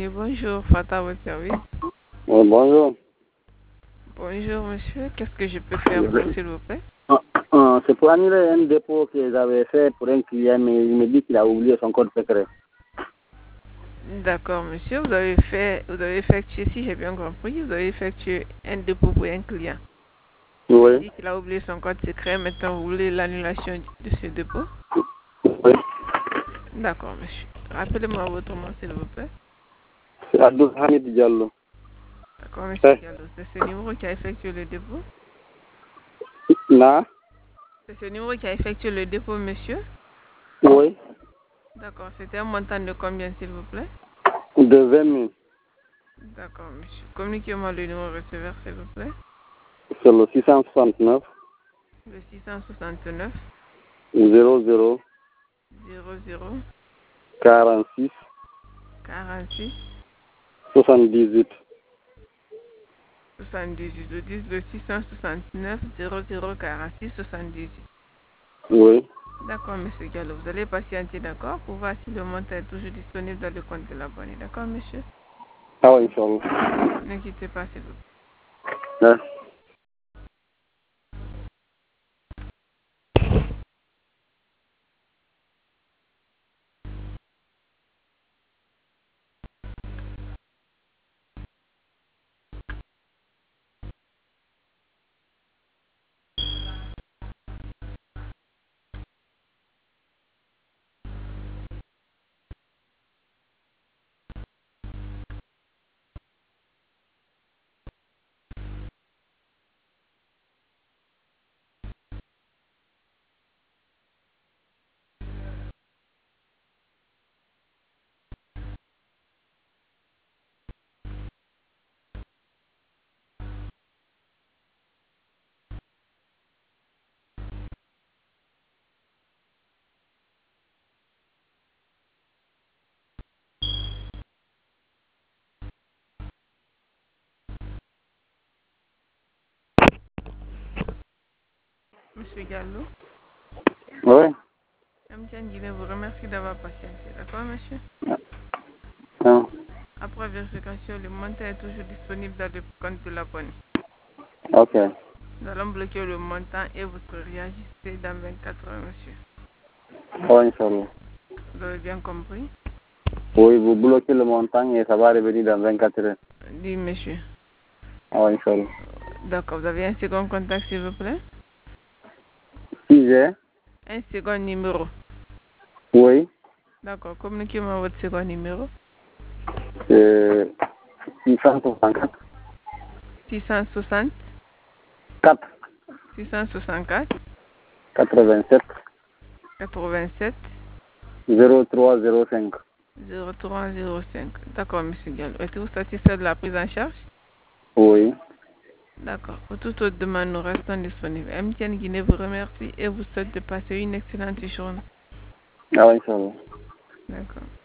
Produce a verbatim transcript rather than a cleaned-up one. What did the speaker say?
Oui, bonjour, Fata, votre service. Oui, bonjour. Bonjour, monsieur. Qu'est-ce que je peux faire pour vous, s'il vous plaît? Ah, ah, c'est pour annuler un dépôt que j'avais fait pour un client, mais il me dit qu'il a oublié son code secret. D'accord, monsieur. Vous avez fait, vous avez effectué, si j'ai bien compris, vous avez effectué un dépôt pour un client. Il Oui. dit qu'il a oublié son code secret. Maintenant, vous voulez l'annulation de ce dépôt? Oui. D'accord, monsieur. Rappelez-moi votre nom, s'il vous plaît. C'est Abdulhamid Diallo. D'accord, monsieur Eh, Diallo. C'est ce numéro qui a effectué le dépôt? Là? C'est ce numéro qui a effectué le dépôt, monsieur? Oui. D'accord. C'était un montant de combien, s'il vous plaît? De vingt mille. D'accord, monsieur. Communiquez-moi le numéro receveur, s'il vous plaît. C'est le six cent soixante-neuf Le six cent soixante-neuf zéro zéro zéro zéro quarante-six quarante-six soixante-dix-huit. soixante-dix-huit. Je dis le six cent soixante-neuf zéro zéro quarante-six soixante-dix-huit. Oui. D'accord, monsieur Gallo. Vous allez patienter, d'accord, pour voir si le montant est toujours disponible dans le compte de l'abonné. D'accord, monsieur? Ah oui, Inch'Allah. N'inquiétez pas, s'il vous plaît. Hein? Monsieur Gallo, Oui. Amtian Guinée vous remercie d'avoir patienté. D'accord, monsieur? Hein? Après vérification, le montant est toujours disponible dans le compte de l'abonné. Ok. Nous allons bloquer le montant et vous réagissez dans vingt-quatre heures, monsieur. Ah oui, Inch'Allah. Vous avez bien compris? Oui, vous bloquez le montant et ça va revenir dans vingt-quatre heures. Oui, monsieur. Ah oui, Inch'Allah. D'accord, vous avez un second contact, s'il vous plaît? Si j'ai? Un second numéro. Oui. D'accord, communiquez-moi votre second numéro. C'est six cent soixante-quatre. six cent soixante, quatre. six cent soixante-quatre, quatre-vingt-sept. quatre-vingt-sept, zéro trois zéro cinq. zéro trois zéro cinq. D'accord, monsieur Gallo. Êtes-vous satisfait de la prise en charge? Oui. D'accord. Pour toute autre demande, nous restons disponibles. M T N Guinée vous remercie et vous souhaite de passer une excellente journée. Ah oui, Inch'Allah. D'accord.